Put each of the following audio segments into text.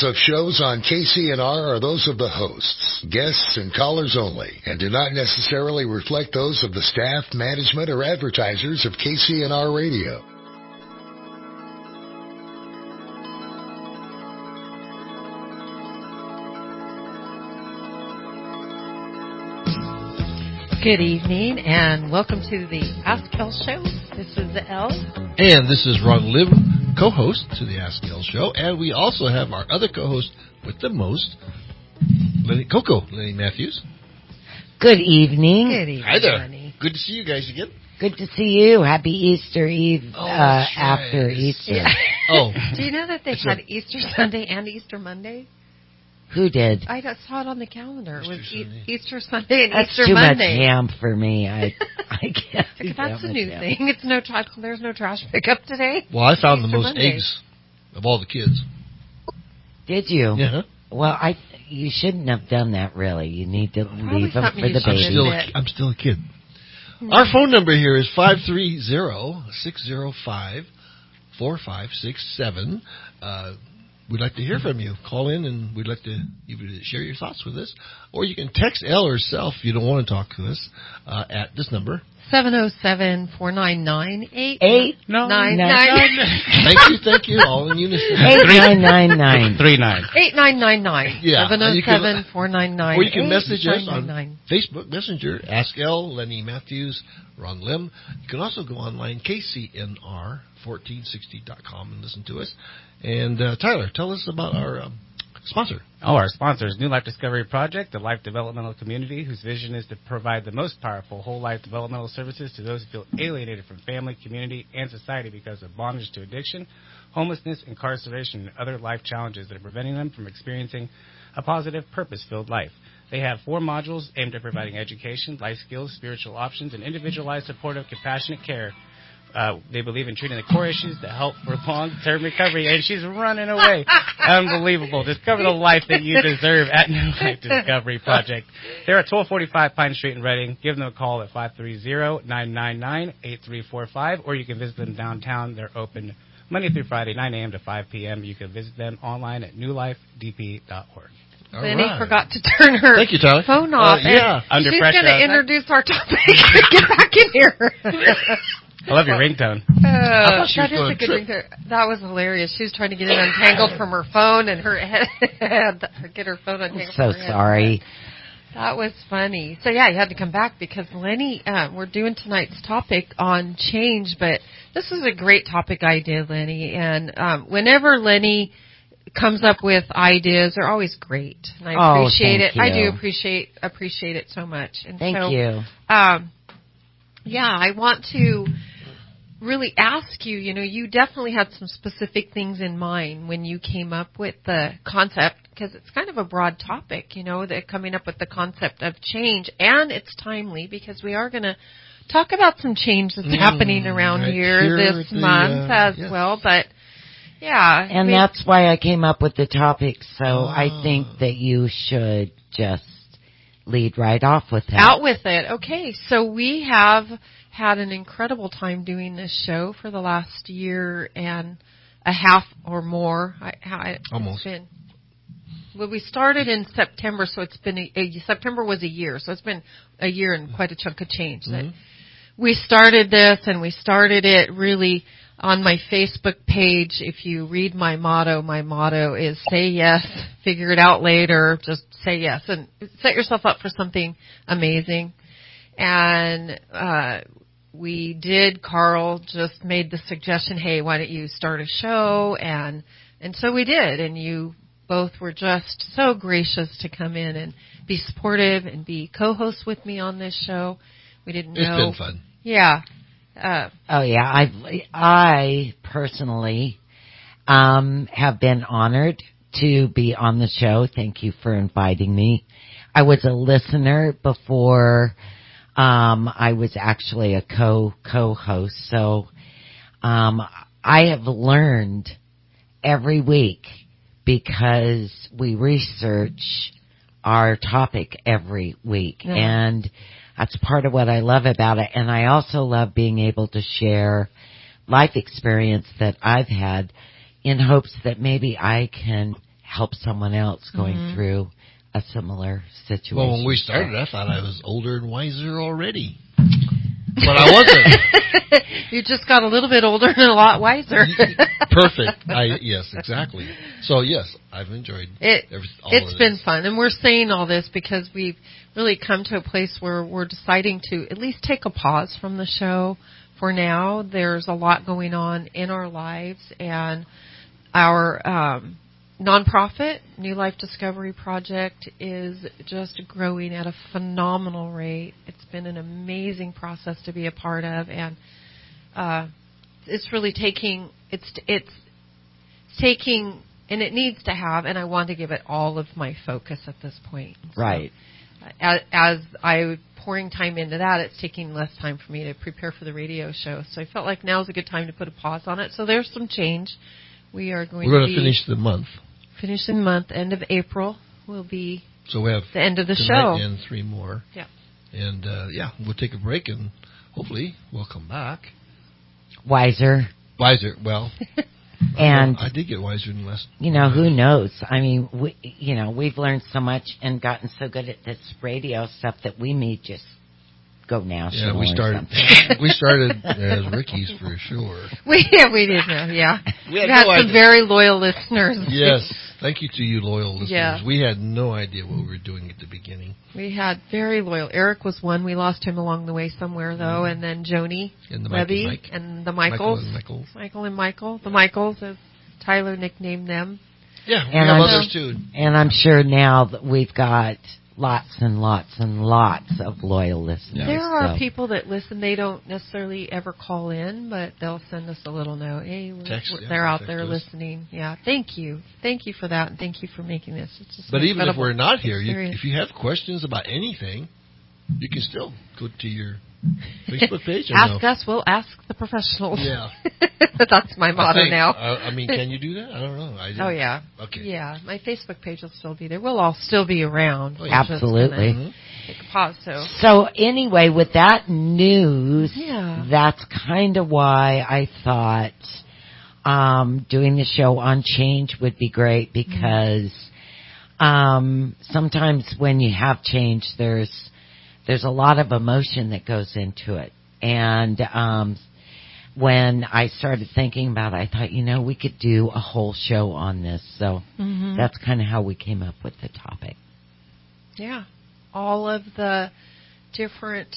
Opinions of shows on KCNR are those of the hosts, guests, and callers only, and do not necessarily reflect those of the staff, management, or advertisers of KCNR Radio. Good evening, and welcome to the Ask Elle Show. This is Elle. And this is Ron Lim, co-host to the Ask Elle Show. And we also have our other co-host with the most, Lenny Matthews. Good evening. Good evening, Hi there. Lenny. Good to see you guys again. Good to see you. Happy Easter Eve after right. Easter. Yeah. Oh. Do you know that they had Easter Sunday and Easter Monday? Who did? I saw it on the calendar. It was Sunday. Easter Sunday and That's Easter too Monday. much ham for me. I can't. do That's that a new much ham. thing. It's no trash. There's no trash pickup today. Well, I found the Easter most Monday. eggs of all the kids. Did you? Yeah. Well, you shouldn't have done that. Really, you need to Probably leave them something for you the should baby. do. I'm still a kid. Our phone number here is 530-605-4567. We'd like to hear from you. Call in, and we'd like to either share your thoughts with us, or you can text Elle herself if you don't want to talk to us at this number. 707-499-8999. Thank you. All in unison. 8999. 8999. Yeah. 707-499. Or you can message us on Facebook Messenger. Ask Elle, Lenny Matthews, Ron Lim. You can also go online, KCNR1460.com, and listen to us. And Tyler, tell us about our sponsor. Our sponsor is New Life Discovery Project, a life developmental community whose vision is to provide the most powerful whole life developmental services to those who feel alienated from family, community, and society because of bondage to addiction, homelessness, incarceration, and other life challenges that are preventing them from experiencing a positive, purpose-filled life. They have 4 modules aimed at providing education, life skills, spiritual options, and individualized, supportive, compassionate care. They believe in treating the core issues that help for long-term recovery, and she's running away. Unbelievable. Discover the life that you deserve at New Life Discovery Project. They're at 1245 Pine Street in Reading. Give them a call at 530-999-8345, or you can visit them downtown. They're open Monday through Friday, 9 a.m. to 5 p.m. You can visit them online at newlifedp.org. Lenny forgot to turn her Thank you, Tyler. phone off. Yeah. Under she's pressure going to outside. introduce our topic. Get back in here. I love your ringtone. thought she was That is going a good trip. ringtone. That was hilarious. She was trying to get it untangled from her phone, and her head get her phone untangled. I'm from so her head. sorry. That was funny. So yeah, you had to come back because Lenny, we're doing tonight's topic on change, but this is a great topic idea, Lenny. And whenever Lenny comes up with ideas, they're always great, and I appreciate it. thank I do you. appreciate it so much. And Thank so, you. Yeah, I want to really ask you, you definitely had some specific things in mind when you came up with the concept, because it's kind of a broad topic, that coming up with the concept of change, and it's timely because we are going to talk about some change that's happening around here this month as well, but yeah. And that's why I came up with the topic, so I think that you should just lead right off with that. Out with it. Okay, so we have had an incredible time doing this show for the last year and a half or more. Almost. We started in September, so it's been September was a year, so it's been a year and quite a chunk of change. Mm-hmm. We started this, and we started it really on my Facebook page. If you read my motto is say yes, figure it out later, just say yes, and set yourself up for something amazing. And we did. Carl just made the suggestion, hey, why don't you start a show? And so we did, and you both were just so gracious to come in and be supportive and be co-hosts with me on this show. We didn't know. It's been fun. Yeah. I personally have been honored to be on the show. Thank you for inviting me. I was a listener before I was actually a co-host. So I have learned every week because we research our topic every week. Yeah. And that's part of what I love about it. And I also love being able to share life experience that I've had in hopes that maybe I can help someone else going through a similar situation. Well, when we started, I thought I was older and wiser already. But I wasn't. You just got a little bit older and a lot wiser. Perfect. Yes, exactly. So, yes, I've enjoyed it. It's been fun. And we're saying all this because we've really come to a place where we're deciding to at least take a pause from the show for now. There's a lot going on in our lives, and our nonprofit, New Life Discovery Project, is just growing at a phenomenal rate. It's been an amazing process to be a part of, and it's really taking, and it needs to have, and I want to give it all of my focus at this point. Right. So, as I pouring time into that, it's taking less time for me to prepare for the radio show. So I felt like now's a good time to put a pause on it. So there's some change. We're going to finish the month. Finishing the month, end of April will be so we have the end of the tonight show. And 3 more. Yeah. And, we'll take a break, and hopefully we'll come back. Wiser. Well. And I did get wiser in the last. Who knows? I mean, we've learned so much and gotten so good at this radio stuff that we may just go national. Yeah, we started as Ricky's for sure. We did know. Yeah, we had some idea. very loyal listeners. Yes, thank you to you loyal listeners. Yeah. We had no idea what we were doing at the beginning. We had very loyal. Eric was one. We lost him along the way somewhere though, and then Joni, and the Webby, and the Michaels. Michael and Michael. The Michaels, as Tyler nicknamed them. Yeah, we have others too. And I'm sure now that we've got lots and lots and lots of loyal listeners. Yeah. There are people that listen. They don't necessarily ever call in, but they'll send us a little note. Hey, they're out there listening. Yeah, thank you for that, and thank you for making this. It's just but even if we're not here, if you have questions about anything, you can still go to your Facebook page. Ask us. We'll ask the professionals. Yeah. That's my motto now. Can you do that? I don't know. Oh, yeah. Okay. Yeah, my Facebook page will still be there. We'll all still be around. Oh, yeah. Absolutely. Take a pause, So anyway, with that news, that's kind of why I thought doing the show on change would be great, because sometimes when you have change, there's a lot of emotion that goes into it. And when I started thinking about it, I thought, we could do a whole show on this. So that's kind of how we came up with the topic. Yeah. All of the different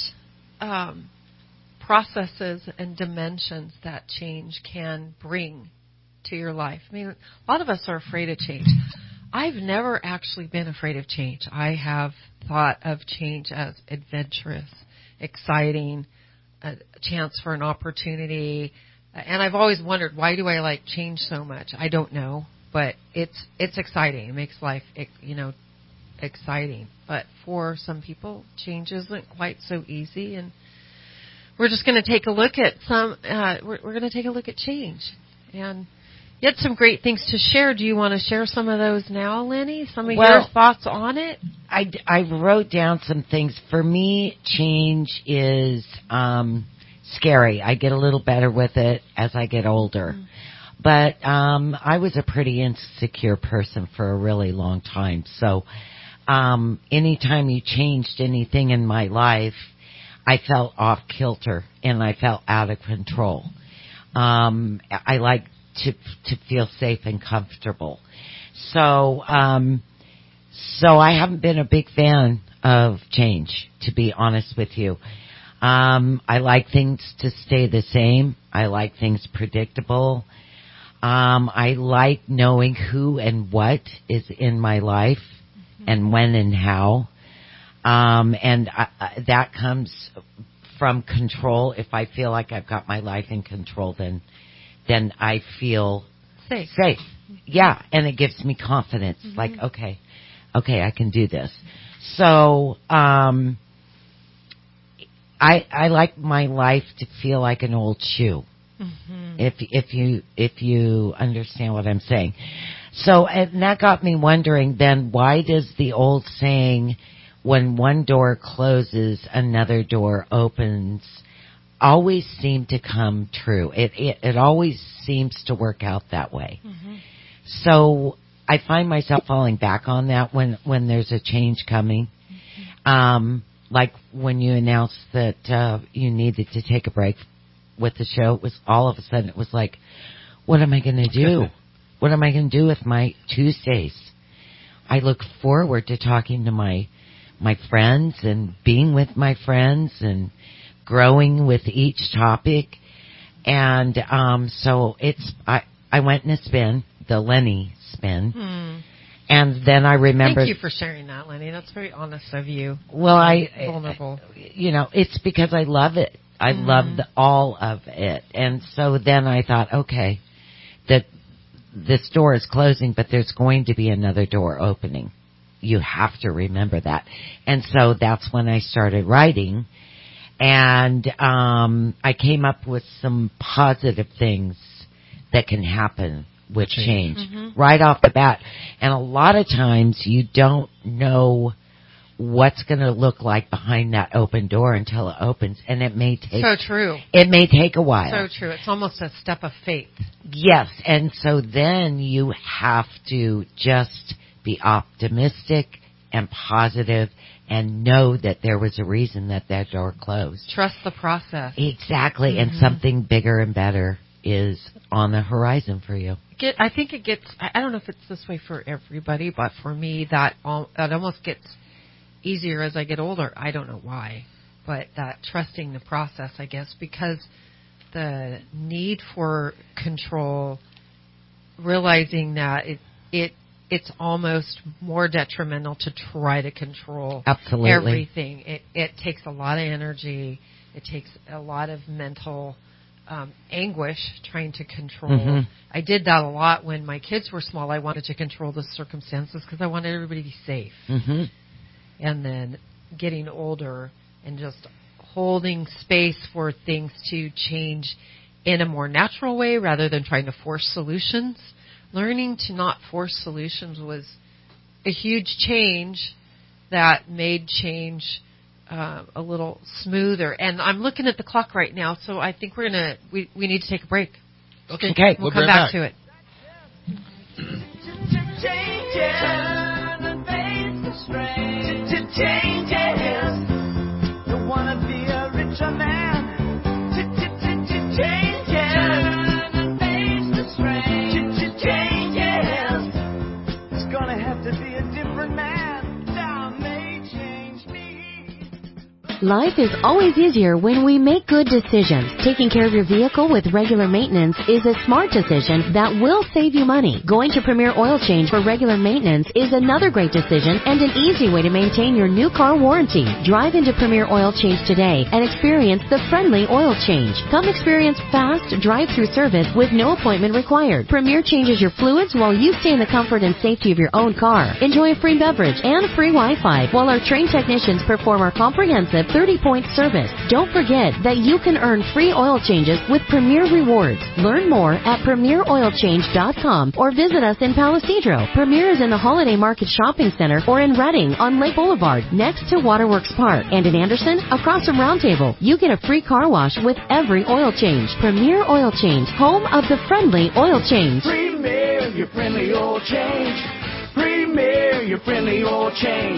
processes and dimensions that change can bring to your life. I mean, a lot of us are afraid of change. I've never actually been afraid of change. I have thought of change as adventurous, exciting, a chance for an opportunity. And I've always wondered, why do I like change so much? I don't know, but it's exciting. It makes life, exciting. But for some people, change isn't quite so easy. And we're just going to take a look at we're going to take a look at change. And you had some great things to share. Do you want to share some of those now, Lenny? Some of your thoughts on it? I wrote down some things. For me, change is scary. I get a little better with it as I get older. But I was a pretty insecure person for a really long time. So anytime you changed anything in my life, I felt off kilter and I felt out of control. I like to feel safe and comfortable. So I haven't been a big fan of change, to be honest with you. I like things to stay the same. I like things predictable. I like knowing who and what is in my life and when and how. And that comes from control. If I feel like I've got my life in control, then I feel safe. Yeah, and it gives me confidence. Like, okay, I can do this. So, I like my life to feel like an old shoe. If you understand what I'm saying. So, and that got me wondering then, why does the old saying, when one door closes, another door opens, always seem to come true? It always seems to work out that way. So I find myself falling back on that when there's a change coming. Like when you announced that you needed to take a break with the show, it was all of a sudden it was like, what am I going to do? What am I going to do with my Tuesdays? I look forward to talking to my friends and being with my friends and growing with each topic. And so I went in a spin, the Lenny spin. And then I remember. Thank you for sharing that, Lenny. That's very honest of you. Well, vulnerable. It's because I love it. I loved all of it. And so then I thought, okay, that this door is closing, but there's going to be another door opening. You have to remember that. And so that's when I started writing. And I came up with some positive things that can happen with change right off the bat. And a lot of times you don't know what's going to look like behind that open door until it opens, and it may take so true. It may take a while. So true. It's almost a step of faith. Yes, and so then you have to just be optimistic and positive and know that there was a reason that door closed. Trust the process. Exactly, and something bigger and better is on the horizon for you. I think it gets, I don't know if it's this way for everybody, but for me, that almost gets easier as I get older. I don't know why, but that trusting the process, I guess, because the need for control, realizing that it's almost more detrimental to try to control Absolutely. Everything. It takes a lot of energy. It takes a lot of mental anguish trying to control. I did that a lot when my kids were small. I wanted to control the circumstances because I wanted everybody to be safe. And then getting older and just holding space for things to change in a more natural way rather than trying to force solutions. Learning to not force solutions was a huge change that made change a little smoother. And I'm looking at the clock right now, so I think we need to take a break. Okay. We'll come back to it. Changes. Don't wanna be a richer man. Changes. Turn and face the strain. Changes. It's gonna have to be a different man. That may change me. Life is always easier when we make good decisions. Taking care of your vehicle with regular maintenance is a smart decision that will save you money. Going to Premier Oil Change for regular maintenance is another great decision and an easy way to maintain your new car warranty. Drive into Premier Oil Change today and experience the friendly oil change. Come experience fast drive-through service with no appointment required. Premier changes your fluids while you stay in the comfort and safety of your own car. Enjoy a free beverage and free Wi-Fi while our trained technicians perform our comprehensive 30-point service. Don't forget that you can earn free oil changes with Premier Rewards. Learn more at PremierOilChange.com or visit us in Palo Cedro. Premier is in the Holiday Market Shopping Center or in Redding on Lake Boulevard next to Waterworks Park. And in Anderson, across from Round Table, you get a free car wash with every oil change. Premier Oil Change, home of the friendly oil change. Premier, your friendly oil change. Premier, your friendly oil change.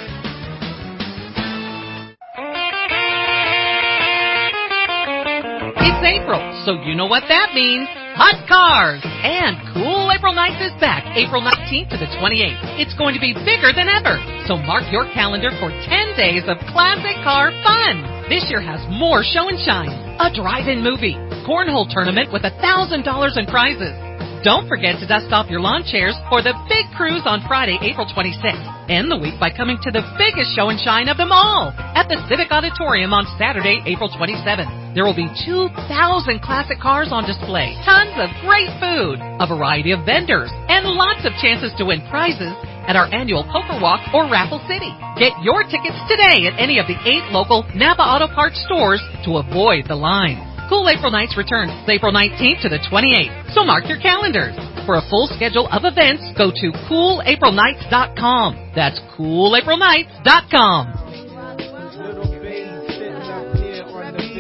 It's April, so you know what that means. Hot cars! And Cool April Nights is back April 19th to the 28th. It's going to be bigger than ever. So mark your calendar for 10 days of classic car fun. This year has more show and shine, a drive-in movie, cornhole tournament with $1,000 in prizes. Don't forget to dust off your lawn chairs for the big cruise on Friday, April 26th. End the week by coming to the biggest show and shine of them all at the Civic Auditorium on Saturday, April 27th. There will be 2,000 classic cars on display, tons of great food, a variety of vendors, and lots of chances to win prizes at our annual Poker Walk or Raffle City. Get your tickets today at any of the 8 local Napa Auto Parts stores to avoid the line. Cool April Nights returns April 19th to the 28th, so mark your calendars. For a full schedule of events, go to CoolAprilNights.com. That's CoolAprilNights.com.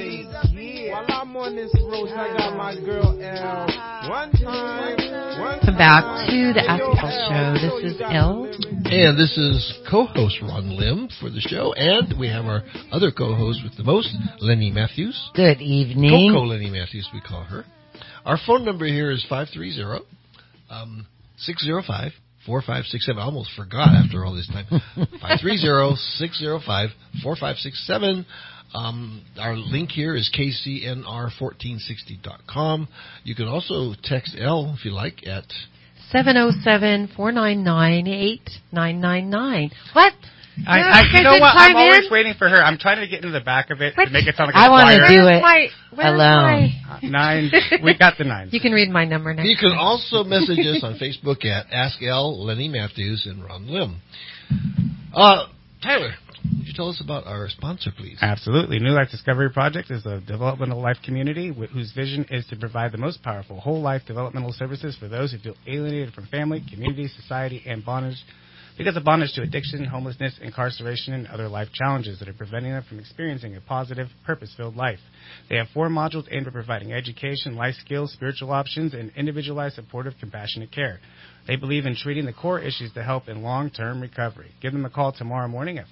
While I'm on this road, I got my girl L. One time. back to the Ask Elle Show. This is Elle. And this is co-host Ron Lim for the show. And we have our other co-host with the most, Lenny Matthews. Good evening. Coco Lenny Matthews, we call her. Our phone number here is 530-605-4567. I almost forgot after all this time. 530-605-4567. Our link here is kcnr1460.com. You can also text Elle if you like at 707-499-8999. What? You know what? I'm always waiting for her. I'm trying to get into the back of it to make it sound like a I want to choir. do it alone. 9. We got the 9. You can read my number next. You can also message us on Facebook at Ask Elle, Lenny Matthews, and Ron Lim. Tyler, would you tell us about our sponsor, please? Absolutely. New Life Discovery Project is a developmental life community whose vision is to provide the most powerful whole life developmental services for those who feel alienated from family, community, society, and bondage because of bondage to addiction, homelessness, incarceration, and other life challenges that are preventing them from experiencing a positive, purpose-filled life. They have 4 modules aimed at providing education, life skills, spiritual options, and individualized, supportive, compassionate care. They believe in treating the core issues to help in long-term recovery. Give them a call tomorrow morning at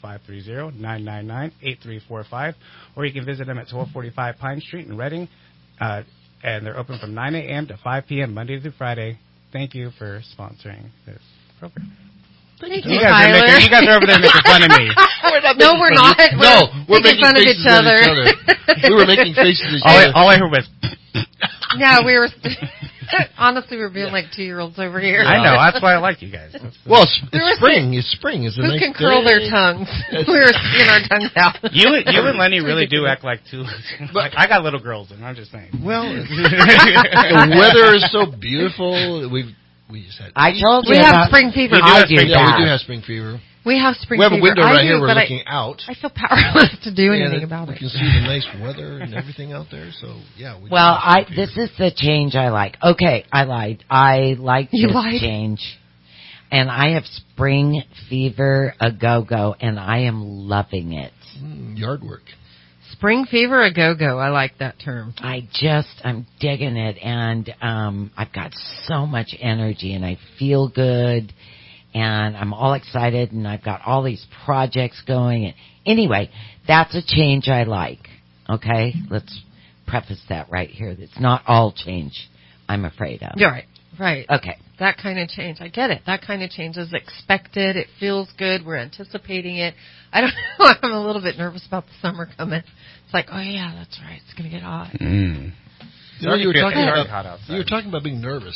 530-999-8345, or you can visit them at 1245 Pine Street in Reading, and they're open from 9 a.m. to 5 p.m. Monday through Friday. Thank you for sponsoring this program. Thank You guys are over there making fun of me. No, we're not. We're making fun of faces each other. We were making faces at each other. All I heard was... Yeah, we were... Honestly, we're being like 2-year-olds over here. I know. That's why I like you guys. Well, it's spring. It's spring. It's a Who nice can curl day. their tongues? We were sticking our tongues out. You and Lenny really do act like two. Like, I got little girls, and I'm just saying. Well, the weather is so beautiful. We just had. I told you We have about spring fever. I do Yeah, that. we do have spring fever. We have spring We have fever. a window I right do, here. We're but looking out. I feel powerless to do And anything about we it. can see the nice weather and everything out there. So yeah. Well, this is the change I like. Okay, I lied. I like You this lied? change. And I have spring fever a go-go, and I am loving it. Yard work. Spring fever, a go-go. I like that term. I'm digging it, and I've got so much energy, and I feel good, and I'm all excited, and I've got all these projects going. And anyway, that's a change I like. Okay, let's preface that right here. It's not all change I'm afraid of. You're right. Right. Okay. That kind of change. I get it. That kind of change is expected. It feels good. We're anticipating it. I don't know. I'm a little bit nervous about the summer coming. It's like, oh, yeah, that's right. It's going to get hot. You know, you were It's talking already about hot outside. you were talking about being nervous,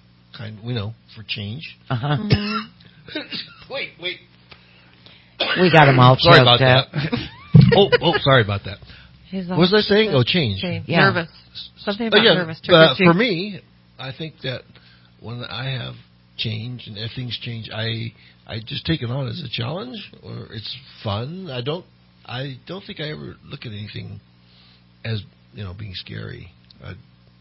for change. Uh-huh. Wait. We got them all Sorry choked about up. that. Sorry about that. He's What was I saying? Oh, change. Yeah. Nervous. Something about yeah, nervous. for me, I think that when I have change and if things change, I just take it on as a challenge, or it's fun. I don't think I ever look at anything as being scary. I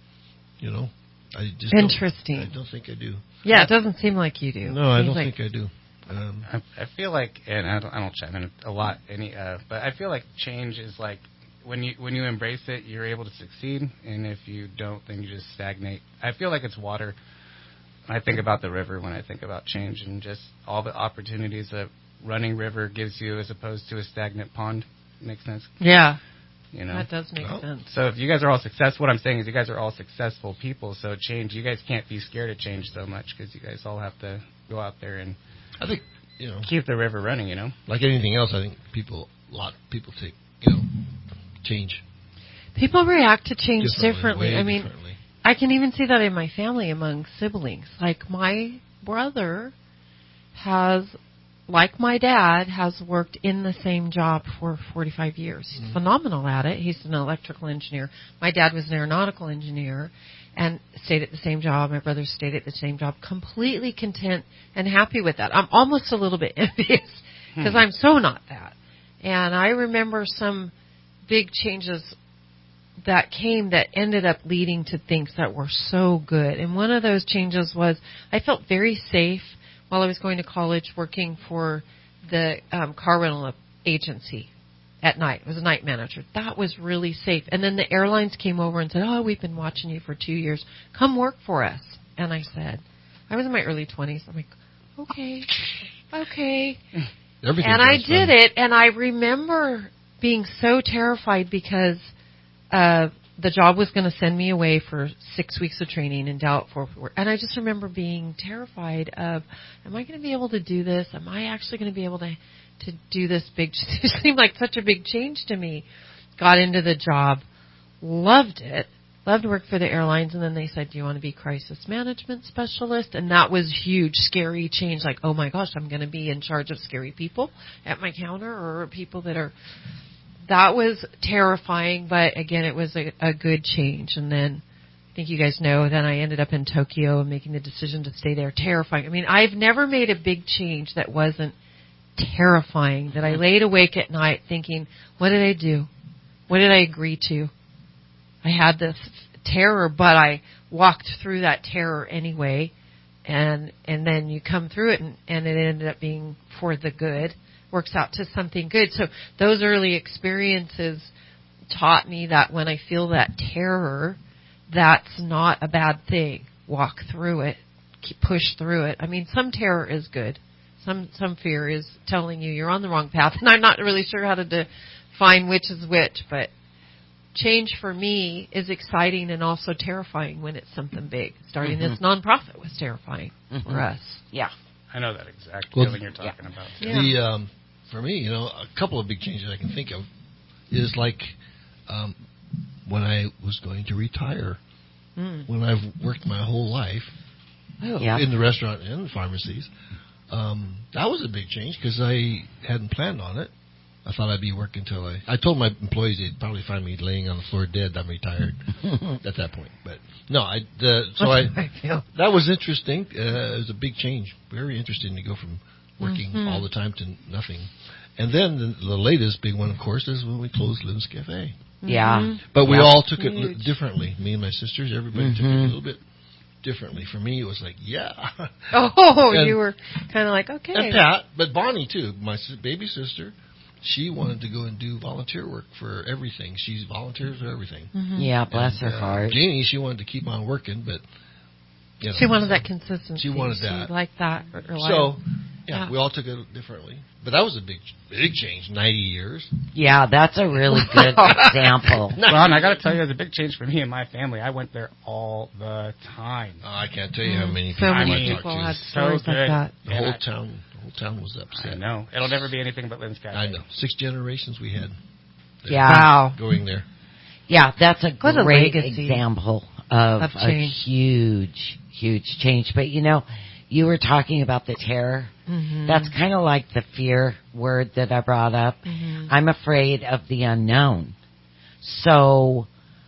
just Interesting. I don't think I do. Yeah, it doesn't seem like you do. No, I don't Seems think I do. I feel like, and I don't chime in a lot, but I feel like change is like when you embrace it, you're able to succeed, and if you don't, then you just stagnate. I feel like it's water. I think about the river when I think about change and just all the opportunities that running river gives you as opposed to a stagnant pond. Makes sense? Yeah, You know? that does make sense. So if you guys are all successful, what I'm saying is you guys are all successful people, so change, you guys can't be scared of change so much because you guys all have to go out there and I think keep the river running, like anything else, I think a lot of people take change People react to change differently. differently. Way I mean, differently. I can even see that in my family among siblings. Like my brother has, like my dad, has worked in the same job for 45 years. He's phenomenal at it. He's an electrical engineer. My dad was an aeronautical engineer and stayed at the same job. My brother stayed at the same job, completely content and happy with that. I'm almost a little bit envious because I'm so not that. And I remember some big changes that came that ended up leading to things that were so good. And one of those changes was I felt very safe while I was going to college working for the car rental agency at night. I was a night manager. That was really safe. And then the airlines came over and said, oh, we've been watching you for 2 years. Come work for us. And I said, I was in my early 20s. I'm like, okay. Everything. And I sounds did fun. it, and I remember being so terrified because the job was going to send me away for 6 weeks of training in Dallas Fort Worth. And I just remember being terrified of, am I going to be able to do this? Am I actually going to be able to do this big? It seemed like such a big change to me. Got into the job, loved it. Loved to work for the airlines, and then they said, do you want to be crisis management specialist? And that was huge, scary change. Like, oh my gosh, I'm going to be in charge of scary people at my counter or people that are, that was terrifying, but again, it was a good change. And then I think you guys know, then I ended up in Tokyo and making the decision to stay there. Terrifying. I mean, I've never made a big change that wasn't terrifying, that I laid awake at night thinking, what did I do? What did I agree to? I had this terror, but I walked through that terror anyway, and then you come through it, and it ended up being for the good, works out to something good. So those early experiences taught me that when I feel that terror, that's not a bad thing. Walk through it, push through it. I mean, some terror is good. Some fear is telling you you're on the wrong path, and I'm not really sure how to define which is which, but change for me is exciting and also terrifying when it's something big. Starting this nonprofit was terrifying for us. Yeah. I know that exact Well, feeling you're talking about. Yeah. The for me, a couple of big changes I can think of is like when I was going to retire. When I've worked my whole life in the restaurant and the pharmacies, that was a big change because I hadn't planned on it. I thought I'd be working till I told my employees they'd probably find me laying on the floor dead. I'm retired at that point. But no, that was interesting. It was a big change. Very interesting to go from working all the time to nothing. And then the latest big one, of course, is when we closed Lynn's Cafe. Yeah. But we all took it Huge. differently. Me and my sisters, everybody took it a little bit differently. For me, it was like, You were kind of like, okay. And Pat, but Bonnie too, my baby sister. She wanted to go and do volunteer work for everything. She's volunteers for everything. Yeah, bless her heart. Jeannie, she wanted to keep on working, but She wanted that consistency. She wanted that. She liked that. So, we all took it differently. But that was a big change. 90 years. Yeah, that's a really good example. Well, and I got to tell you, it was a big change for me and my family. I went there all the time. I can't tell you how many So people many I people talked had to. stories like that. The whole town was upset. I know. It'll never be anything but Lynn's Cafe. I know. 6 generations we had. Yeah. Wow. Going there. Yeah, that's a What a great legacy example of a change. huge change. But you were talking about the terror. That's kind of like the fear word that I brought up. I'm afraid of the unknown. So,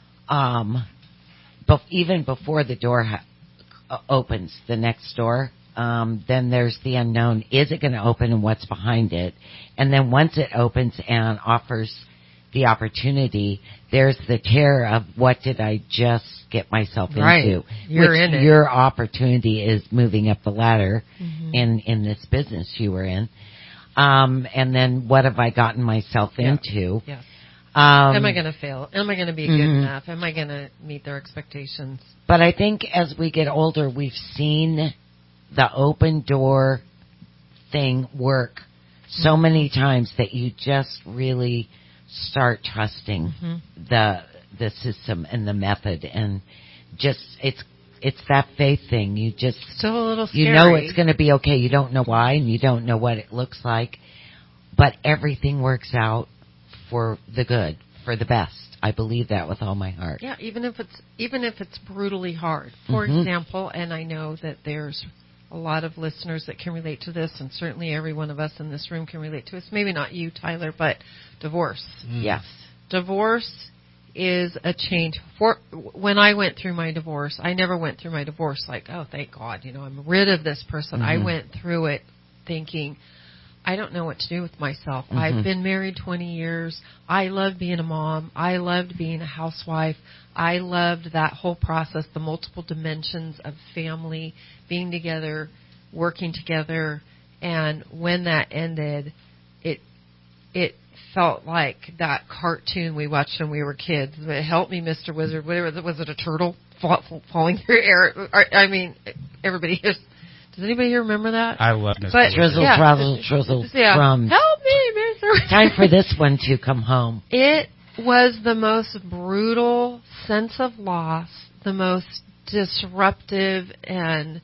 even before the door opens, the next door, then there's the unknown. Is it going to open and what's behind it? And then once it opens and offers the opportunity, there's the terror of what did I just get myself into? You're in it. Your opportunity is moving up the ladder in this business you were in. And then what have I gotten myself into? Yes. Am I going to fail? Am I going to be good enough? Am I going to meet their expectations? But I think as we get older, we've seen the open door thing work so many times that you just really start trusting the system and the method, and just it's that faith thing. You just Still a little scary. you know it's going to be okay. You don't know why, and you don't know what it looks like, but everything works out for the good, for the best. I believe that with all my heart. Yeah, even if it's brutally hard. For example, and I know that there's a lot of listeners that can relate to this, and certainly every one of us in this room can relate to this. Maybe not you, Tyler, but divorce. Yes. Divorce is a change. When I went through my divorce, I never went through my divorce like, oh, thank God, I'm rid of this person. I went through it thinking, I don't know what to do with myself. I've been married 20 years. I loved being a mom. I loved being a housewife. I loved that whole process, the multiple dimensions of family, being together, working together. And when that ended, it felt like that cartoon we watched when we were kids. Help me, Mr. Wizard. Whatever, was it a turtle falling through air? I mean, everybody is Does anybody here remember that? I love Miss But- Drizzle, Yeah. drizzle, drizzle, Yeah. crumbs. Help me, Mr. Time for this one to come home. It was the most brutal sense of loss, the most disruptive and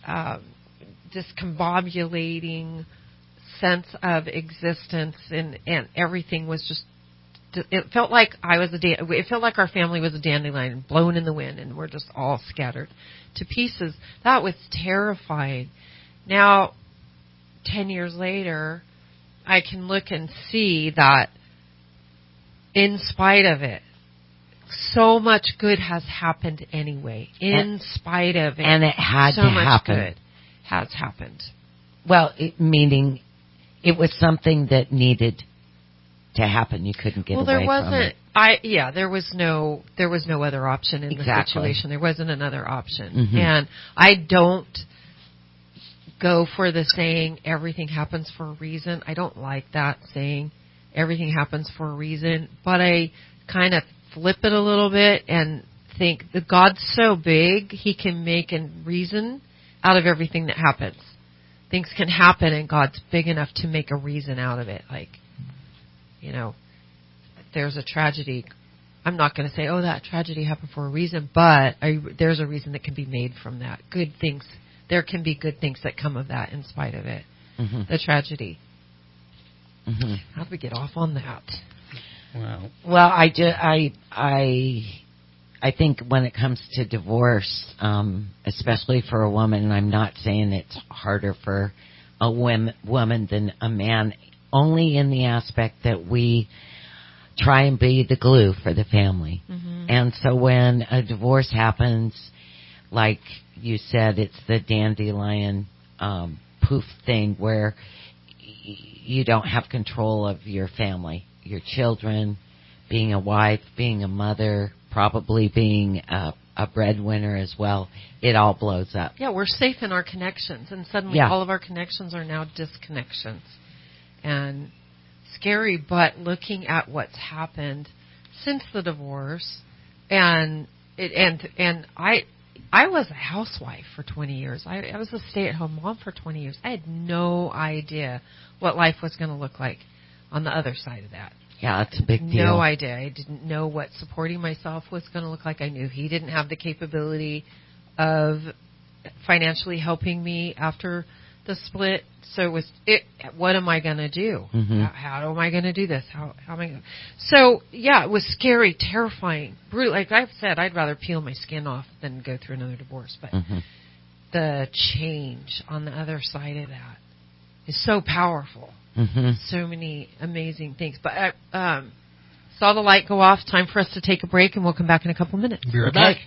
discombobulating sense of existence, and everything was just. It felt like it felt like our family was a dandelion blown in the wind, and we're just all scattered to pieces. That was terrifying. Now, 10 years later, I can look and see that in spite of it, so much good has happened anyway. In spite of it. And it had so to much happen. good has happened. Well, meaning it was something that needed to happen. You couldn't get Well, away there wasn't. from it. There was no other option in the Exactly. situation. There wasn't another option, Mhm. and I don't go for the saying everything happens for a reason. I don't like that saying everything happens for a reason, but I kind of flip it a little bit and think that God's so big, He can make a reason out of everything that happens. Things can happen, and God's big enough to make a reason out of it. Like, there's a tragedy. I'm not going to say, that tragedy happened for a reason, but there's a reason that can be made from that. Good things. There can be good things that come of that in spite of it. Mhm. The tragedy. Mhm. How do we get off on that? Wow. Well, I think when it comes to divorce, especially for a woman, and I'm not saying it's harder for a woman than a man, only in the aspect that we try and be the glue for the family. Mm-hmm. And so when a divorce happens, like you said, it's the dandelion poof thing where you don't have control of your family, your children, being a wife, being a mother, probably being a breadwinner as well. It all blows up. Yeah, we're safe in our connections, and suddenly Yeah. all of our connections are now disconnections. And scary, but looking at what's happened since the divorce, and I was a housewife for 20 years. I was a stay-at-home mom for 20 years. I had no idea what life was going to look like on the other side of that. Yeah, that's a big deal. No idea. I didn't know what supporting myself was going to look like. I knew he didn't have the capability of financially helping me after the split. So what am I going to do? Mm-hmm. How am I going to do this? How am I going to? So, yeah, it was scary, terrifying, brutal. Like I've said, I'd rather peel my skin off than go through another divorce. But the change on the other side of that is so powerful. Mm-hmm. So many amazing things. But I saw the light go off. Time for us to take a break, and we'll come back in a couple minutes. Be right back.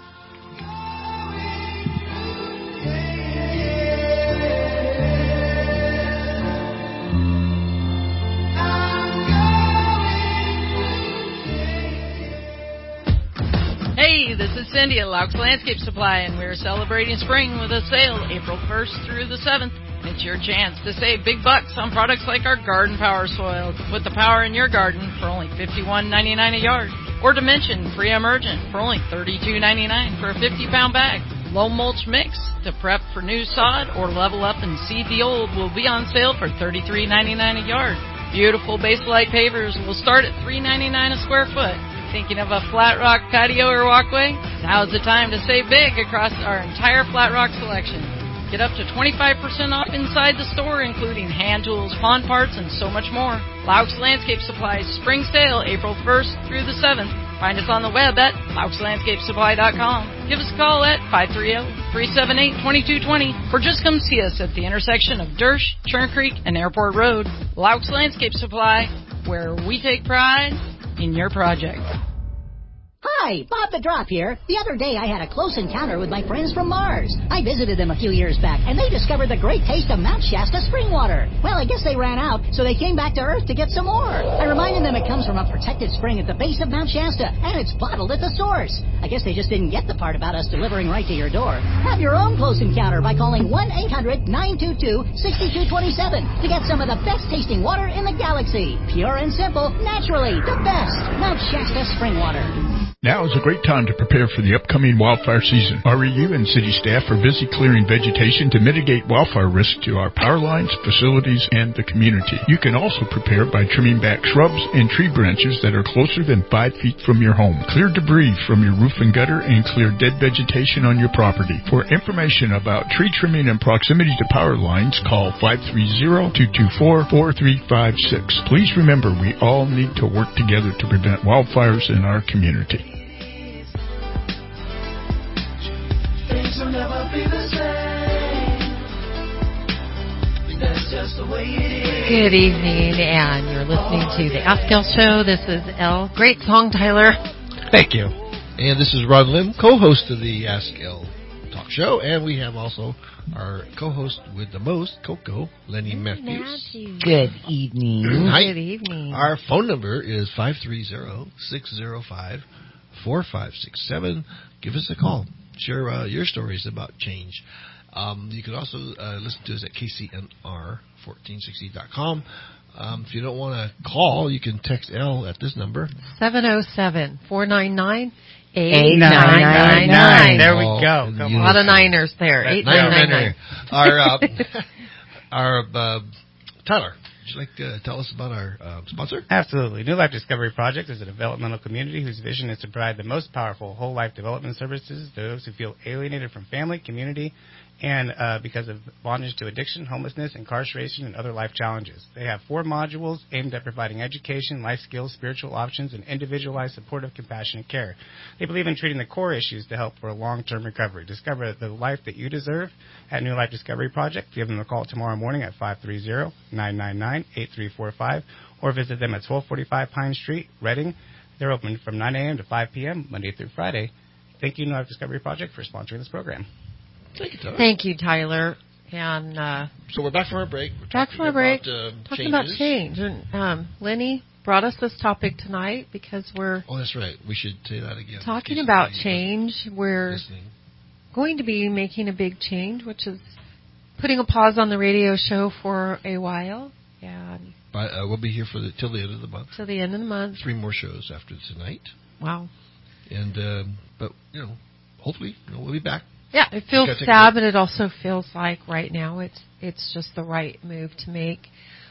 Hey, this is Cindy at Laux Landscape Supply, and we're celebrating spring with a sale April 1st through the 7th. It's your chance to save big bucks on products like our Garden Power Soil to put the power in your garden for only $51.99 a yard, or Dimension Free Emergent for only $32.99 for a 50-pound bag. Low Mulch Mix to prep for new sod or level up and seed the old will be on sale for $33.99 a yard. Beautiful Baselite pavers will start at $3.99 a square foot. Thinking of a flat rock patio or walkway? Now's the time to save big across our entire flat rock selection. Get up to 25% off inside the store, including hand tools, pond parts, and so much more. Laux Landscape Supply's spring sale, April 1st through the 7th. Find us on the web at LauxLandscapeSupply.com. Give us a call at 530-378-2220, or just come see us at the intersection of Dersch, Churn Creek, and Airport Road. Laux Landscape Supply, where we take pride in your project. Hi, Bob the Drop here. The other day I had a close encounter with my friends from Mars. I visited them a few years back, and they discovered the great taste of Mount Shasta spring water. Well, I guess they ran out, so they came back to Earth to get some more. I reminded them it comes from a protected spring at the base of Mount Shasta, and it's bottled at the source. I guess they just didn't get the part about us delivering right to your door. Have your own close encounter by calling 1-800-922-6227 to get some of the best tasting water in the galaxy. Pure and simple, naturally, the best. Mount Shasta spring water. Now is a great time to prepare for the upcoming wildfire season. REU and city staff are busy clearing vegetation to mitigate wildfire risk to our power lines, facilities, and the community. You can also prepare by trimming back shrubs and tree branches that are closer than 5 feet from your home. Clear debris from your roof and gutter and clear dead vegetation on your property. For information about tree trimming and proximity to power lines, call 530-224-4356. Please remember, we all need to work together to prevent wildfires in our community. Things will never be the same. That's just the way it is. Good evening, and you're listening to the Ask Elle Show. This is Elle. Great song, Tyler. Thank you. And this is Ron Lim, co-host of the Ask Elle Talk Show, and we have also our co-host with the most, Coco, Lenny Matthews. Good evening. Hi. Good evening. Our phone number is 530-605-4567. Give us a call. Share your stories about change. You can also listen to us at kcnr1460.com. If you don't want to call, you can text Elle at this number. 707-499-8999. There we go. A lot of niners there. 8999. Our Tyler, would you like to tell us about our sponsor? Absolutely. New Life Discovery Project is a developmental community whose vision is to provide the most powerful whole life development services to those who feel alienated from family, community, and because of bondage to addiction, homelessness, incarceration, and other life challenges. They have 4 modules aimed at providing education, life skills, spiritual options, and individualized, supportive, compassionate care. They believe in treating the core issues to help for a long-term recovery. Discover the life that you deserve at New Life Discovery Project. Give them a call tomorrow morning at 530-999-8345 or visit them at 1245 Pine Street, Reading. They're open from 9 a.m. to 5 p.m. Monday through Friday. Thank you, New Life Discovery Project, for sponsoring this program. Thank you, Tyler. Thank you, Tyler. And so we're back from our break. Talking about change. And Lenny brought us this topic tonight because we're... Oh, that's right. We should say that again. Talking about change. We're going to be making a big change, which is putting a pause on the radio show for a while. And we'll be here till the end of the month. Till the end of the month. 3 more shows after tonight. Wow. And but hopefully we'll be back. Yeah, it feels sad, but it also feels like right now it's just the right move to make.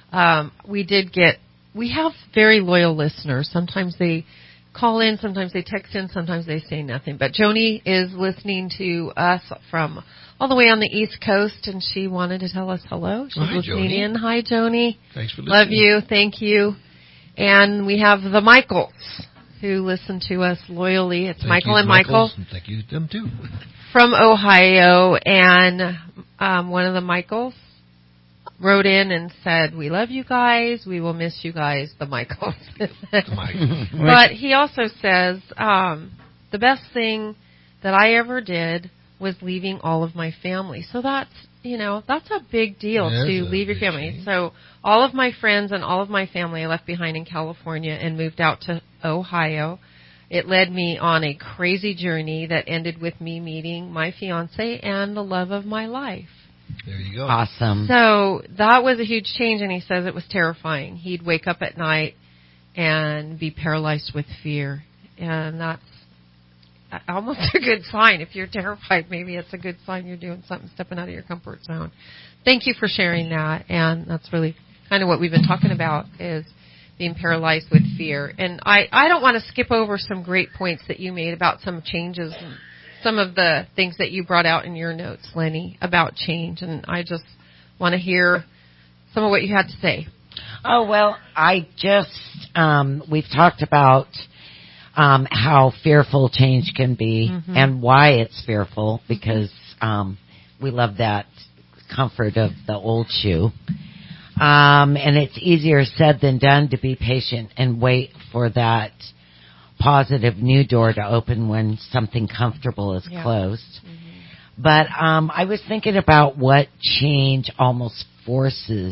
We have very loyal listeners. Sometimes they call in, sometimes they text in, sometimes they say nothing. But Joni is listening to us from all the way on the East Coast, and she wanted to tell us hello. She's listening in. Hi, Joni. Thanks for listening. Love you. Thank you. And we have the Michaels who listen to us loyally. It's Michael and Michael. Thank you to them, too. From Ohio, and one of the Michaels wrote in and said, "We love you guys. We will miss you guys," the Michaels. But he also says, the best thing that I ever did was leaving all of my family. So that's a big deal to leave your family. Change. So all of my friends and all of my family I left behind in California and moved out to Ohio. It led me on a crazy journey that ended with me meeting my fiancé and the love of my life. There you go. Awesome. So that was a huge change, and he says it was terrifying. He'd wake up at night and be paralyzed with fear. And that's almost a good sign. If you're terrified, maybe it's a good sign you're doing something, stepping out of your comfort zone. Thank you for sharing that. And that's really kind of what we've been talking about is being paralyzed with fear. And I don't want to skip over some great points that you made about some changes and some of the things that you brought out in your notes, Lenny, about change. And I just want to hear some of what you had to say. Oh, well, we've talked about how fearful change can be and why it's fearful, because we love that comfort of the old shoe. And it's easier said than done to be patient and wait for that positive new door to open when something comfortable is closed. Mm-hmm. But I was thinking about what change almost forces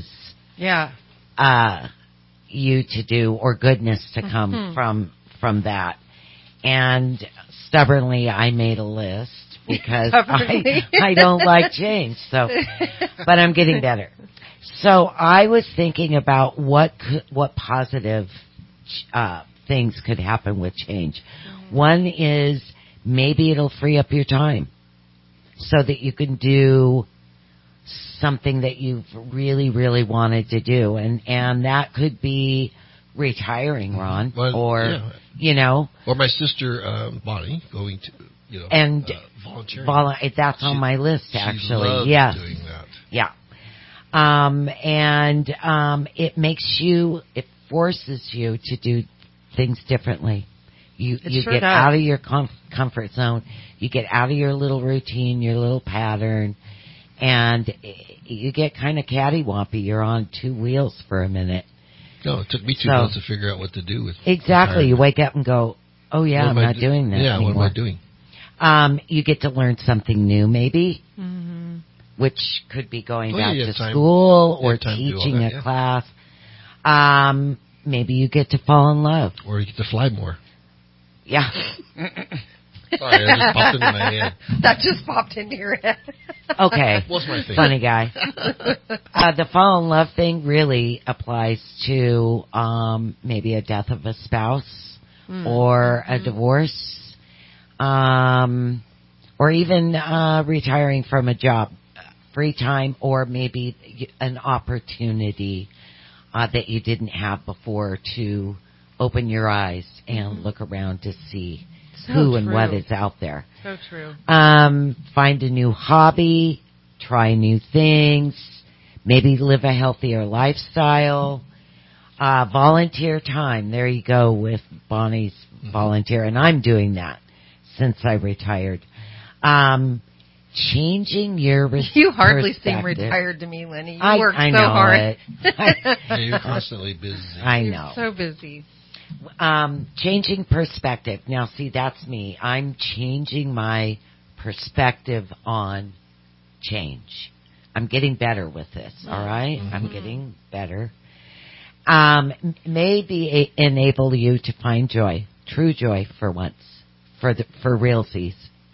you to do, or goodness to come from that. And stubbornly, I made a list because I don't like change. So, but I'm getting better. So I was thinking about what positive things could happen with change. One is maybe it'll free up your time so that you can do something that you've really, really wanted to do. And that could be retiring, Ron, Well, or, yeah. you know. Or my sister, Bonnie, going to, and volunteering. That's on my list, She actually. loves Yes. doing that. Yeah. It forces you to do things differently. You sure get does. out of your comfort zone. You get out of your little routine, your little pattern, and you get kind of cattywampy. You're on two wheels for a minute. No, it took me 2 months to figure out what to do with Exactly. You retirement. wake up and go, oh, yeah, I'm not doing that anymore. What am I doing? You get to learn something new, maybe, which could be going back to school or teaching a class. Maybe you get to fall in love. Or you get to fly more. Yeah. Sorry, that just popped into my head. That just popped into your head. Okay. What's my thing? Funny guy. The fall in love thing really applies to maybe a death of a spouse or a divorce, or even retiring from a job, free time, or maybe an opportunity that you didn't have before to open your eyes and look around to see who and what is out there. So true. Find a new hobby, try new things, maybe live a healthier lifestyle. Volunteer time. There you go with Bonnie's volunteer, and I'm doing that since I retired. Changing your You hardly seem perspective. retired to me, Lenny. You work I so know hard. it. Yeah, you're constantly busy. I know. You're so busy. Changing perspective. Now, see, that's me. I'm changing my perspective on change. I'm getting better with this, all right? I'm getting better. Maybe enable you to find joy, true joy for once, for realsies,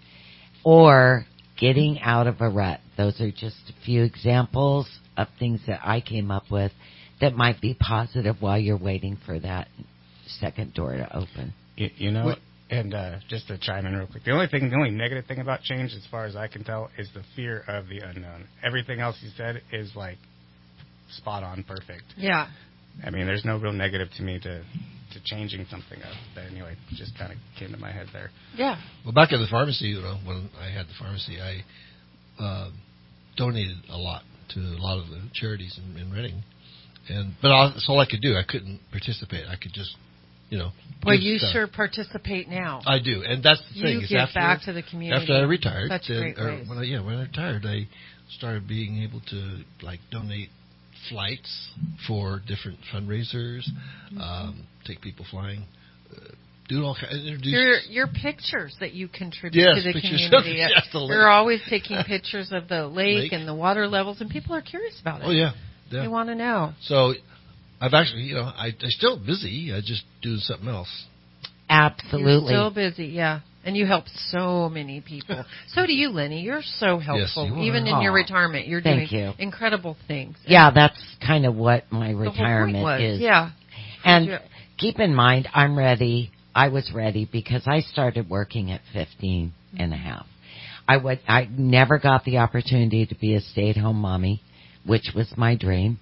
or getting out of a rut. Those are just a few examples of things that I came up with that might be positive while you're waiting for that second door to open. You know, and just to chime in real quick, the only negative thing about change, as far as I can tell, is the fear of the unknown. Everything else you said is like spot on, perfect. Yeah. I mean, there's no real negative to me to changing something up. But anyway, just kind of came to my head there. Yeah. Well, back at the pharmacy, when I had the pharmacy, I donated a lot to a lot of the charities in Reading. But that's all I could do. I couldn't participate. I could just, Well, give you stuff. sure participate now. I do, and that's the thing. You is give after, back to the community. After I retired, Such great ways. when I retired, I started being able to donate flights for different fundraisers, take people flying, do all kinds. Your pictures that you contribute to the community. Yes, the lake. You're always taking pictures of the lake and the water levels, and people are curious about it. Oh yeah. They want to know. So I've actually, I'm still busy. I just do something else. Absolutely. You're still busy, yeah. And you help so many people. So do you, Lenny. You're so helpful. Yes, you are. Even in your retirement, you're doing incredible things. Yeah, that's kind of what my The whole point retirement was. is. Yeah. And keep in mind, I'm ready. I was ready because I started working at 15 and a half. I never got the opportunity to be a stay-at-home mommy, which was my dream.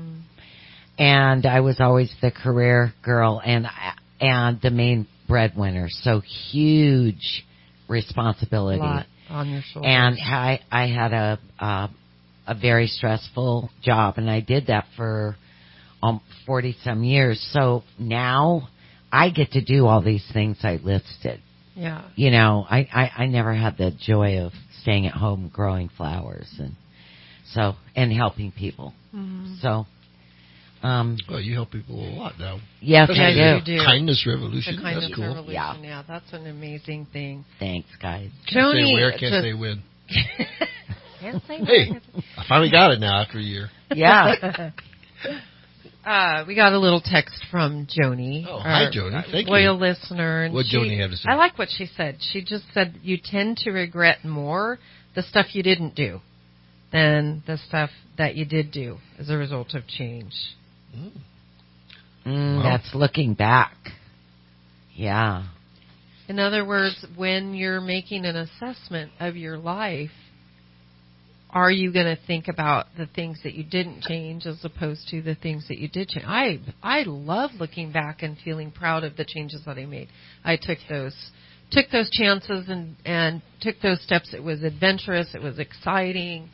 And I was always the career girl and the main breadwinner. So huge responsibility. A lot on your shoulders. And I had a very stressful job, and I did that for 40-some years. So now I get to do all these things I listed. Yeah. I never had the joy of staying at home growing flowers and helping people. So, well, you help people a lot now. Yes, Especially I the do. Kindness Revolution. The Kindness That's cool. Revolution, yeah, that's an amazing thing. Thanks, guys. Can't Joni, say where, can't say when. Can't say Hey, where. I finally got it now after a year. Yeah. We got a little text from Joni. Oh, hi, Joni. Thank you. Loyal listener. And What'd Joni have to say? I like what she said. She just said you tend to regret more the stuff you didn't do than the stuff that you did do as a result of change. That's looking back. Yeah. In other words, when you're making an assessment of your life, are you going to think about the things that you didn't change as opposed to the things that you did change? I love looking back and feeling proud of the changes that I made. I took those chances and took those steps. It was adventurous. It was exciting.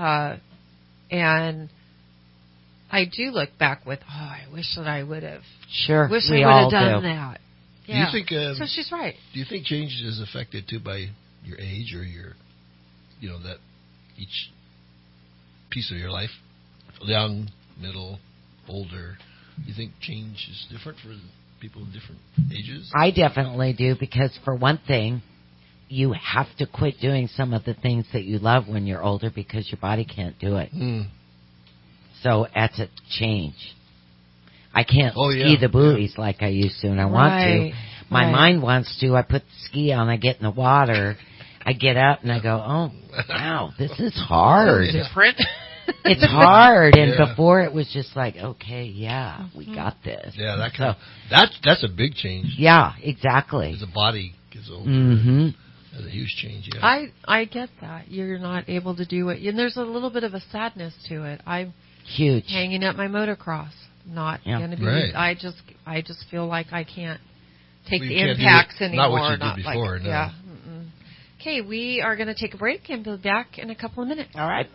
And I do look back with, I wish that I would have. Sure. Wish we I would all have done do. that. Do Yeah. you think? So she's right. Do you think change is affected too by your age or your, that each piece of your life, young, middle, older? Do you think change is different for people in different ages? I definitely do, because for one thing, you have to quit doing some of the things that you love when you're older because your body can't do it. So that's a change. I can't ski the buoys like I used to, and I want to. My mind wants to. I put the ski on, I get in the water, I get up, and I go, oh, wow, this is hard. So different. It's hard, and before it was just like, okay, we got this. Yeah, that's a big change. Yeah, exactly. As the body gets older, that's a huge change. Yeah, I get that you're not able to do it, and there's a little bit of a sadness to it. I'm huge hanging up my motocross, not going to be. Right. I just feel like I can't take the impacts anymore. Not what you did before. Like, no. Yeah. Okay, we are going to take a break and be back in a couple of minutes. All right.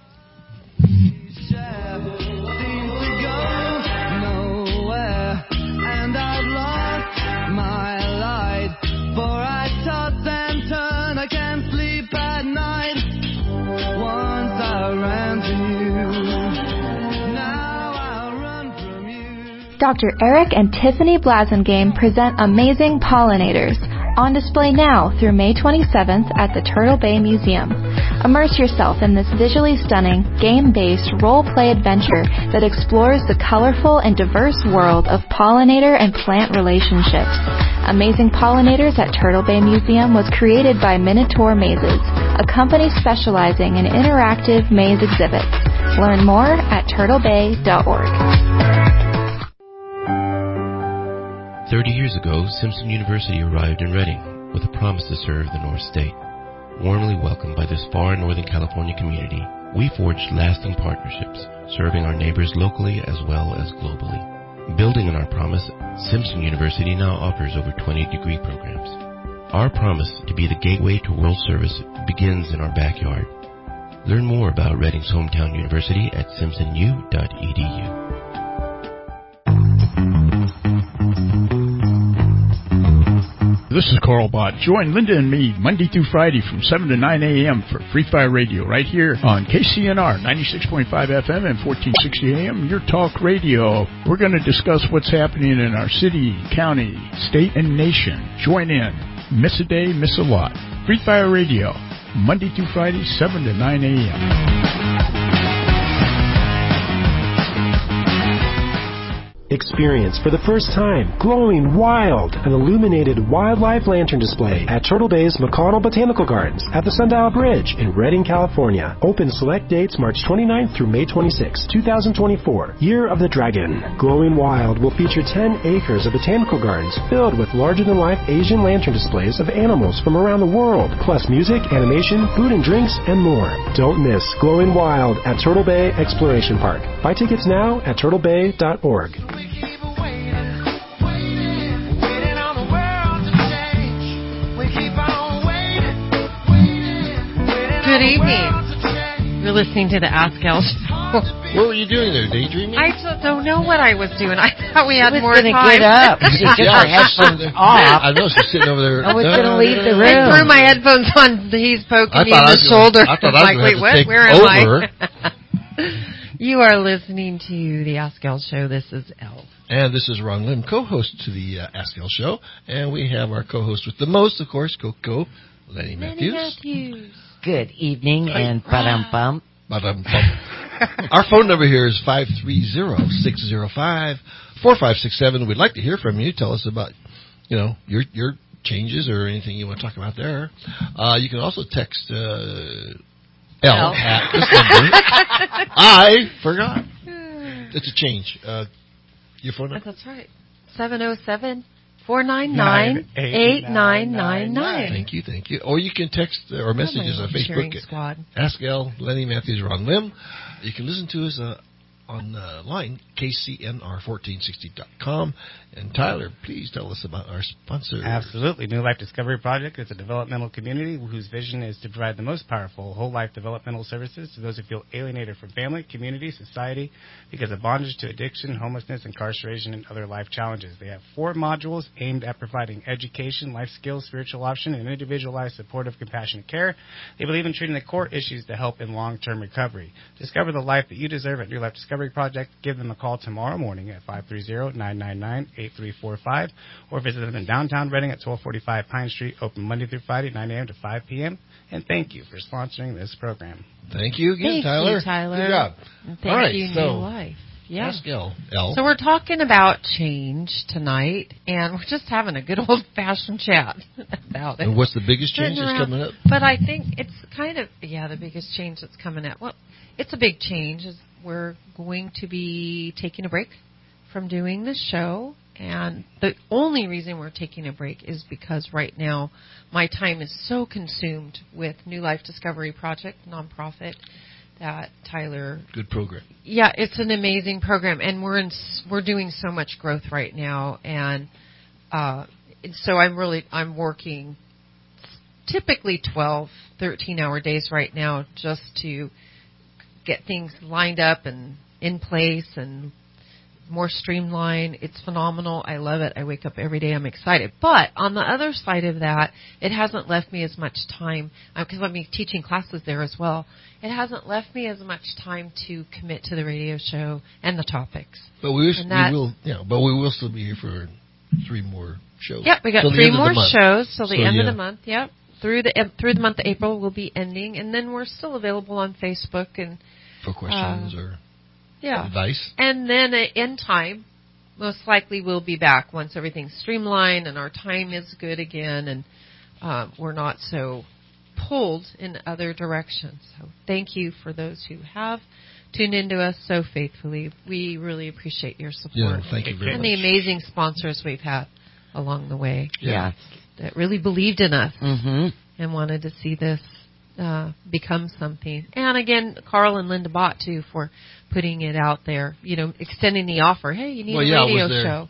And I've lost my light, for I toss and turn, I can't sleep at night. Once I ran to you, now I'll run from you. Dr. Eric and Tiffany Blasingame present Amazing Pollinators, on display now through May 27th at the Turtle Bay Museum. Immerse yourself in this visually stunning, game-based role-play adventure that explores the colorful and diverse world of pollinator and plant relationships. Amazing Pollinators at Turtle Bay Museum was created by Minotaur Mazes, a company specializing in interactive maze exhibits. Learn more at turtlebay.org. 30 years ago, Simpson University arrived in Reading with a promise to serve the North State. Warmly welcomed by this far Northern California community, we forged lasting partnerships, serving our neighbors locally as well as globally. Building on our promise, Simpson University now offers over 20 degree programs. Our promise to be the gateway to world service begins in our backyard. Learn more about Reading's hometown university at simpsonu.edu. This is Carl Bott. Join Linda and me Monday through Friday from 7 to 9 a.m. for Free Fire Radio right here on KCNR 96.5 FM and 1460 AM, your talk radio. We're going to discuss what's happening in our city, county, state, and nation. Join in. Miss a day, miss a lot. Free Fire Radio, Monday through Friday, 7 to 9 a.m. Experience for the first time Glowing Wild, an illuminated wildlife lantern display at Turtle Bay's McConnell Botanical Gardens at the Sundial Bridge in Redding, California. Open select dates March 29th through May 26, 2024. Year of the Dragon. Glowing Wild will feature 10 acres of botanical gardens filled with larger-than-life Asian lantern displays of animals from around the world, plus music, animation, food and drinks, and more. Don't miss Glowing Wild at Turtle Bay Exploration Park. Buy tickets now at turtlebay.org. Good evening. You're listening to the Ask Elle Show. What were you doing there, daydreaming? I just don't know what I was doing. I thought we had more time. Get up. She took her headphones off. I know she's sitting over there. I was going to leave the room. I threw my headphones on. He's poking me in the shoulder. I thought I'm like, wait, what? Where am over. I? You are listening to the Ask Elle Show. This is Elle. And this is Ron Lim, co-host to the Ask Elle Show. And we have our co-host with the most, of course, Coco, Lenny Matthews. Good evening, and ba-dum-bum. Our phone number here is 530-605-4567. We'd like to hear from you. Tell us about, your changes or anything you want to talk about there. You can also text Elle at this number. I forgot. It's a change. Your phone number? That's right. 707 499-8999. Thank you. Or you can text or message us on Facebook Squad. Ask L, Lenny Matthews, Ron Lim. You can listen to us online, KCNR1460.com. And Tyler, please tell us about our sponsor. Absolutely. New Life Discovery Project is a developmental community whose vision is to provide the most powerful whole life developmental services to those who feel alienated from family, community, society because of bondage to addiction, homelessness, incarceration, and other life challenges. They have 4 modules aimed at providing education, life skills, spiritual option, and individualized supportive, compassionate care. They believe in treating the core issues to help in long-term recovery. Discover the life that you deserve at New Life Discovery Project. Give them a call tomorrow morning at 530-999-8345 or visit them in downtown Reading at 1245 Pine Street, open Monday through Friday, 9 a.m. to 5 p.m. And thank you for sponsoring this program. Thank you again, Tyler. Thank you, Tyler. Good job. And thank you, New Life. Yeah. Ask L. So we're talking about change tonight, and we're just having a good old-fashioned chat about it. And what's the biggest change that's coming up? But I think it's kind of, the biggest change that's coming up. Well, it's a big change. Is we're going to be taking a break from doing the show. And the only reason we're taking a break is because right now my time is so consumed with New Life Discovery Project, nonprofit, that Tyler. Good program. Yeah, it's an amazing program, and we're doing so much growth right now, and so I'm working typically 12, 13-hour days right now just to get things lined up and in place and more streamlined. It's phenomenal. I love it. I wake up every day. I'm excited. But on the other side of that, it hasn't left me as much time, because I'm teaching classes there as well. It hasn't left me as much time to commit to the radio show and the topics. But we will still be here for 3 more shows. Yep, we got 3 more shows till the end of the month. Yep. Through the month of April we'll be ending, and then we're still available on Facebook and for questions or advice. And then in time, most likely we'll be back once everything's streamlined and our time is good again, and we're not so pulled in other directions. So thank you for those who have tuned into us so faithfully. We really appreciate your support. Yeah, thank you very much. And the amazing sponsors we've had along the way. Yeah. That really believed in us and wanted to see this become something. And again, Carl and Linda Bott, too, for putting it out there, extending the offer. Hey, you need a radio show.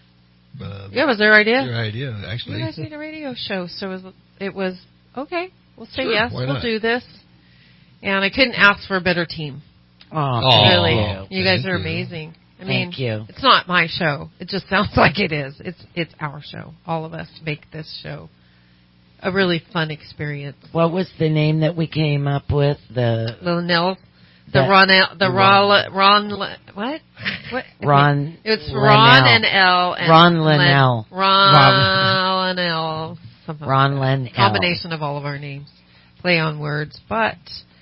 It was their idea. Your idea, actually. You guys need a radio show. So it was okay, we'll say yes, why we'll not? do this. And I couldn't ask for a better team. Oh, really. You guys are amazing. I mean, it's not my show. It just sounds like it is. It's our show. All of us make this show a really fun experience. What was the name that we came up with? What? It's Ron and L. And Ron Linnell. Ron Linnell. Ron Linnell. Combination of all of our names. Play on words. But,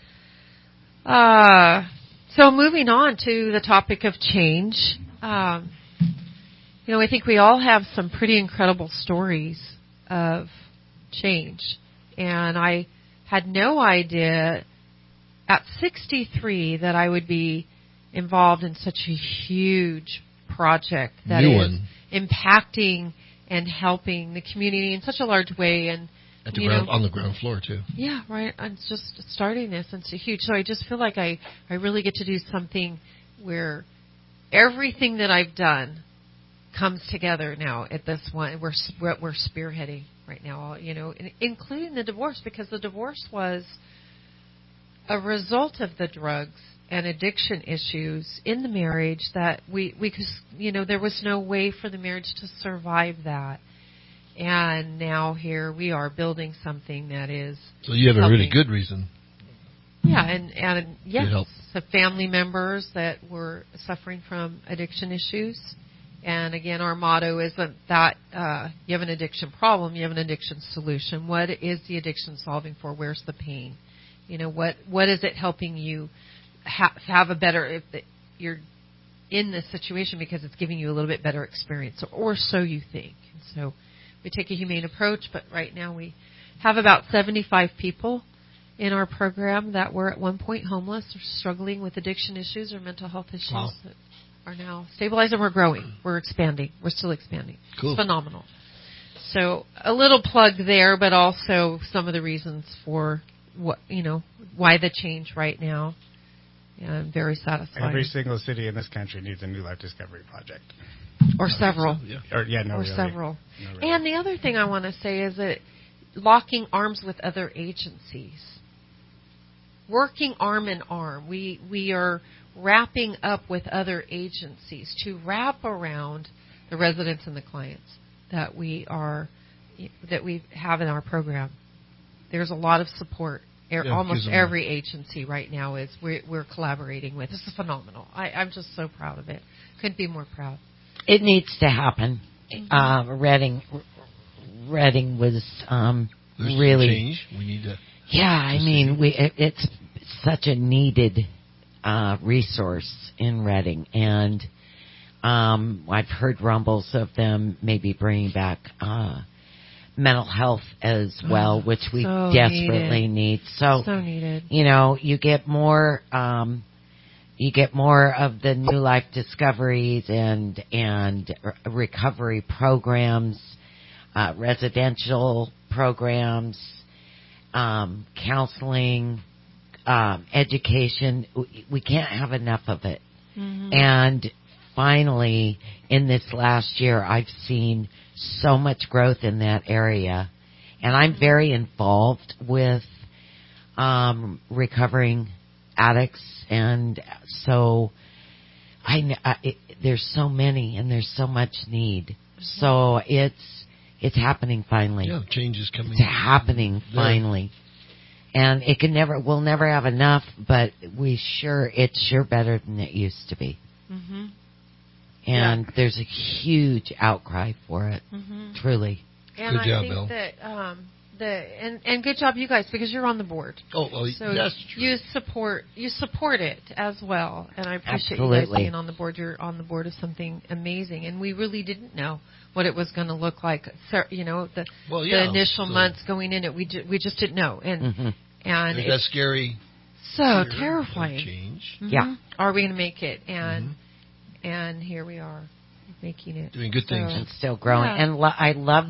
so moving on to the topic of change. I think we all have some pretty incredible stories of change. And I had no idea at 63 that I would be involved in such a huge project that is impacting and helping the community in such a large way. And on the ground floor, too. Yeah, right. I'm just starting this, and it's huge. So I just feel like I really get to do something where everything that I've done comes together now at this one. We're spearheading right now, including the divorce, because the divorce was a result of the drugs and addiction issues in the marriage that we could, there was no way for the marriage to survive that. And now here we are building something that is. So you have a really good reason. Yeah, and yes, the family members that were suffering from addiction issues. And again, our motto isn't that you have an addiction problem, you have an addiction solution. What is the addiction solving for? Where's the pain? What is it helping you have a better? If you're in this situation because it's giving you a little bit better experience, or so you think. And so we take a humane approach, but right now we have about 75 people in our program that were at one point homeless or struggling with addiction issues or mental health issues that are now stabilized, and we're growing. We're expanding. We're still expanding. Cool. It's phenomenal. So a little plug there, but also some of the reasons for why the change right now. Yeah, I'm very satisfied. Every single city in this country needs a New Life Discovery project. Or several. Several. No, really. And the other thing I want to say is that locking arms with other agencies. Working arm in arm. We are wrapping up with other agencies to wrap around the residents and the clients that we have in our program. There's a lot of support. Almost every agency right now we're collaborating with. This is phenomenal. I'm just so proud of it. Couldn't be more proud. It needs to happen. Reading was really change. We need to. Yeah, I mean, it's such a needed resource in Reading, and I've heard rumbles of them maybe bringing back mental health as well, which we so desperately need. So needed. You get more. You get more of the New Life Discoveries and recovery programs, residential programs, counseling, education. We can't have enough of it. Mm-hmm. And finally, in this last year, I've seen so much growth in that area. And I'm very involved with recovering addicts, and so there's so many and there's so much need. So it's happening finally. Yeah, change is coming. It's happening finally, and we'll never have enough, but it's sure better than it used to be. Mm-hmm. And there's a huge outcry for it, truly. And good job, think Bill. That and good job, you guys, because you're on the board. Oh, well, so that's true. You support it as well, and I appreciate Absolutely. you guys being on the board. You're on the board of something amazing, and we really didn't know what it was going to look like. The initial months going in it, we just didn't know, and and that's scary. So terrifying. Change. Mm-hmm. Yeah. Are we going to make it? And here we are, making it. Doing good things. And still growing. Yeah. And I love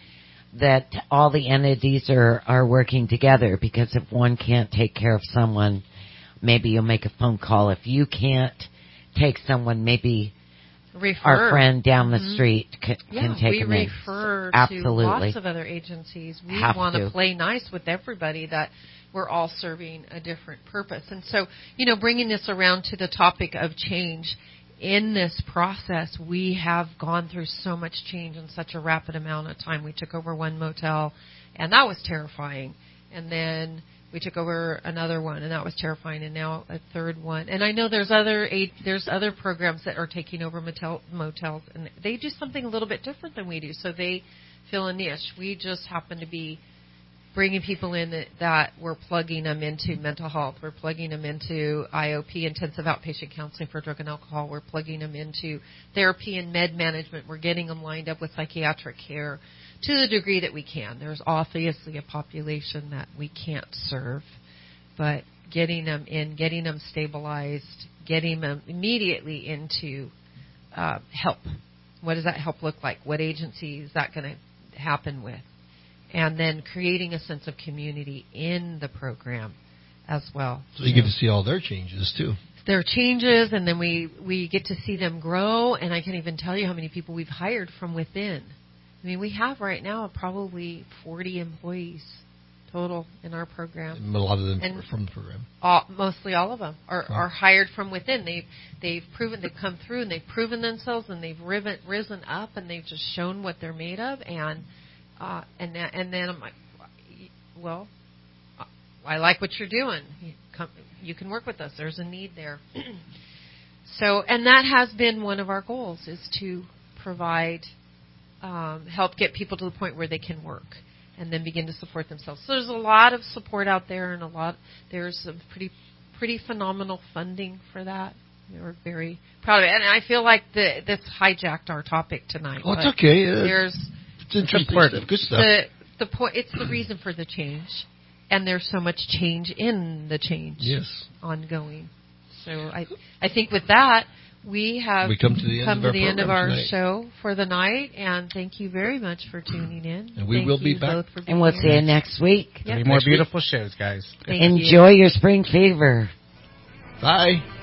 that all the entities are working together, because if one can't take care of someone, maybe you'll make a phone call. If you can't take someone, maybe refer. Our friend down the street can take them in. We refer Absolutely. to lots of other agencies. We want to play nice with everybody, that we're all serving a different purpose. And so, bringing this around to the topic of change, in this process, we have gone through so much change in such a rapid amount of time. We took over one motel, and that was terrifying. And then we took over another one, and that was terrifying. And now a third one. And I know there's other programs that are taking over motels, and they do something a little bit different than we do. So they fill a niche. We just happen to be bringing people in that we're plugging them into mental health. We're plugging them into IOP, intensive outpatient counseling for drug and alcohol. We're plugging them into therapy and med management. We're getting them lined up with psychiatric care to the degree that we can. There's obviously a population that we can't serve, but getting them in, getting them stabilized, getting them immediately into help. What does that help look like? What agency is that going to happen with? And then creating a sense of community in the program as well. So you get to see all their changes, too. Their changes, and then we get to see them grow, and I can't even tell you how many people we've hired from within. I mean, we have right now probably 40 employees total in our program. And a lot of them are from the program. Mostly all of them are hired from within. They've come through, and they've proven themselves, and they've risen up, and they've just shown what they're made of, and then I'm like, well, I like what you're doing. You can work with us. There's a need there. So, and that has been one of our goals, is to provide, help get people to the point where they can work and then begin to support themselves. So there's a lot of support out there, and there's some pretty phenomenal funding for that. We're very proud of it. And I feel like this hijacked our topic tonight. Oh, it's okay. It's interesting stuff. Good stuff. The point, it's the reason for the change, and there's so much change in the change. Yes. Ongoing. So I think with that, we have come to the end of our program show for the night, and thank you very much for tuning in. And we will be back. And we'll see you next week. There'll be more beautiful shows, guys. Enjoy your spring fever. Bye.